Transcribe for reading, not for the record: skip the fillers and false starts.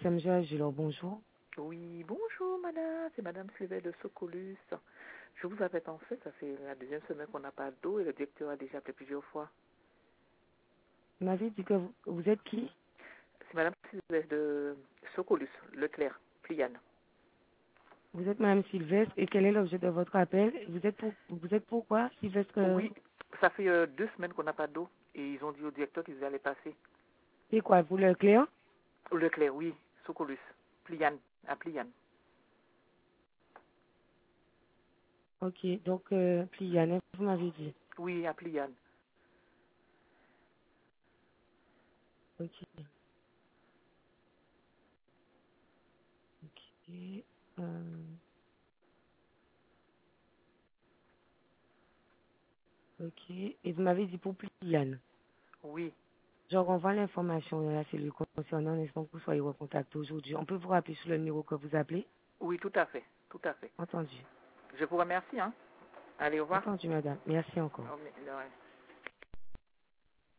FM Agilor, bonjour. Oui, bonjour madame, c'est madame Sylvain de Socolus. Je vous appelle en fait, ça fait la deuxième semaine qu'on n'a pas d'eau et le directeur a déjà appelé plusieurs fois. Vous m'avez dit que vous êtes qui? C'est madame Sylvain de Socolus, Leclerc, Pliane. Vous êtes Madame Sylvestre et quel est l'objet de votre appel? Vous êtes pourquoi, Sylvestre? Oui, ça fait 2 semaines qu'on n'a pas d'eau et ils ont dit au directeur qu'ils allaient passer. C'est quoi, pour le clair? Leclerc, oui, Socolus, Pliane, à Pliane. Ok, donc Pliane, vous m'avez dit. Oui, à Pliane. Ok, ok. euh, ok, et vous m'avez dit pour Pliane. Oui, Je renvoie l'information à la cellule concernant en espérant que vous soyez recontacté aujourd'hui. On peut vous rappeler sur le numéro que vous appelez? oui, tout à fait, tout à fait. Entendu. Je vous remercie, hein. Allez, au revoir. Entendu, madame. Merci encore. Oh, mais, ouais.